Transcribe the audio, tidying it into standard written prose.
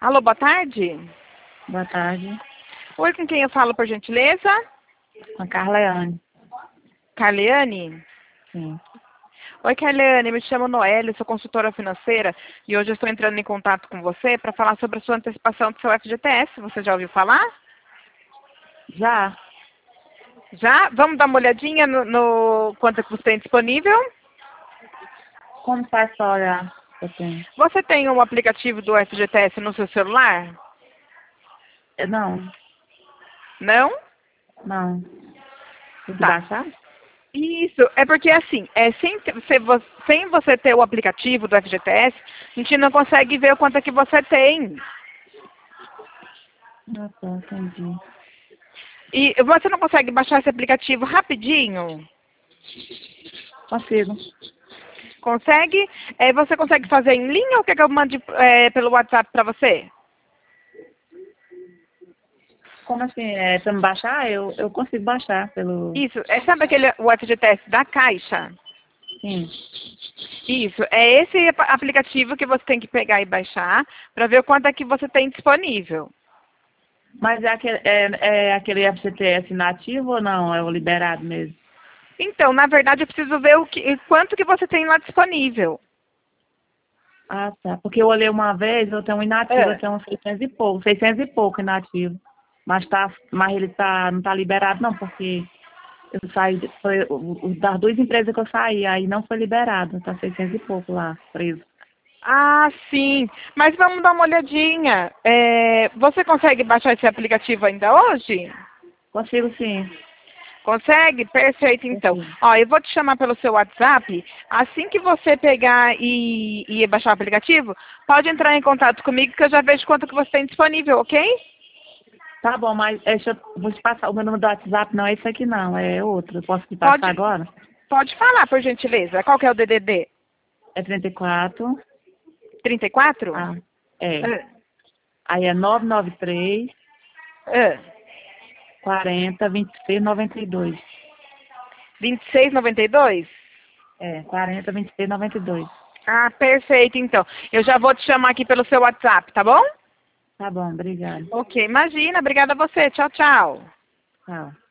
Alô, boa tarde. Boa tarde. Oi, com quem eu falo, por gentileza? Com a Carleane. Carleane? Sim. Oi, Carleane, me chamo Noelle, sou consultora financeira e hoje eu estou entrando em contato com você para falar sobre a sua antecipação do seu FGTS. Você já ouviu falar? Já? Já? Vamos dar uma olhadinha no quanto que você tem disponível? Como faz pra olhar? Eu tenho. Você tem o aplicativo do FGTS no seu celular? Não, Não? não. Tem que Tá. baixar? Isso, é porque assim, sem você ter o aplicativo do FGTS, a gente não consegue ver o quanto é que você tem. Ah, tá, entendi. E você não consegue baixar esse aplicativo rapidinho? Consigo. Consegue? Você consegue fazer em linha ou quer que eu mande pelo WhatsApp para você? Como assim? Pra me baixar? Eu consigo baixar pelo... Isso, sabe o FGTS da Caixa? Sim. Isso, é esse aplicativo que você tem que pegar e baixar para ver o quanto é que você tem disponível. Mas é aquele FGTS nativo ou não? É o liberado mesmo? Então, na verdade, eu preciso ver quanto que você tem lá disponível. Ah, tá. Porque eu olhei uma vez, eu tenho um inativo, eu tenho uns 600 e pouco inativo. Mas ele não tá liberado não, porque eu saí, foi das duas empresas que eu saí, aí não foi liberado, tá 600 e pouco lá, preso. Ah, sim. Mas vamos dar uma olhadinha. Você consegue baixar esse aplicativo ainda hoje? Consigo sim. Consegue? Perfeito, então. Consigo. Ó, eu vou te chamar pelo seu WhatsApp. Assim que você pegar e baixar o aplicativo, pode entrar em contato comigo que eu já vejo quanto que você tem disponível, ok? Tá bom, mas vou te passar, o meu número do WhatsApp não é esse aqui não, é outro. Eu posso te passar Pode, agora? pode falar, por gentileza. Qual que é o DDD? É 34, 34? ah, é. Ah, Aí é 993 ah. 40 26 92. 26,92? É, 40 26 92. Ah, perfeito, então. Eu já vou te chamar aqui pelo seu WhatsApp, tá bom? Tá bom, obrigado. Ok, imagina. Obrigada a você. Tchau, tchau. Tchau.